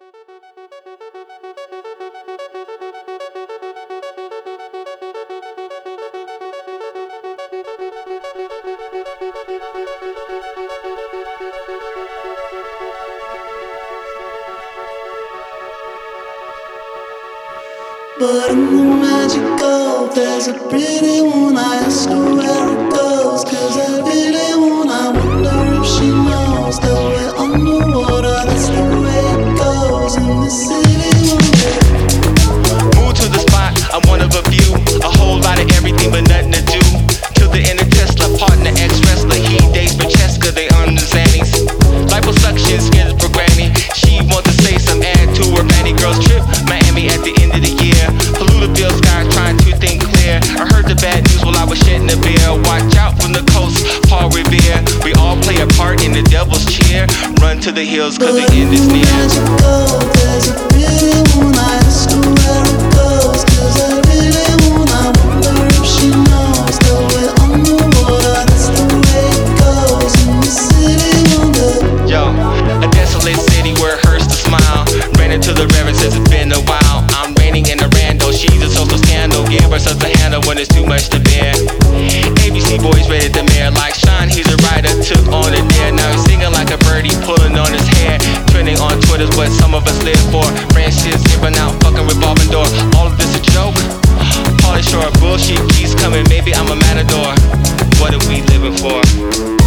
But in the magical, there's a pretty one. I ask her where it goes, 'cause I really want. I wonder if she knows that we're underwater. That's the way it goes in the city one day. Move to the spot, I'm one of a few. A whole lot of everything but nothing to do. Till the end of Tesla, partner, ex-wrestler. He dates Francesca, they on the Xannies. Liposuction, skin programming. She wants to say some add to her Manny girls trip. Miami at the end of the year. Polluted sky trying to think clear. I heard the bad news while I was shedding a beer. Watch out from the coast, Paul Revere. We all play a part in the devil's cheer. Run to the hills 'cause the end is near. There's a pretty one. I ask her where it goes, 'cause I really want. I wonder if she knows that we're underwater. That's the way it goes in the city one day. Yo, a desolate city where it hurts to smile. Ran into the reverend since it's been a while. I'm reigning in a rando, she's a social scandal. Give herself a handle when it's too much to bear. ABC boys rated the mayor like Sean, he's a writer, took on a dare. Now he's singing like a birdie, pulling on his hair. Trending on Twitter's what some of us live for. Brand shit's giving out, fucking revolving door. All of this a joke? Pauly Shore, bullshit keeps coming, maybe I'm a matador. What are we living for?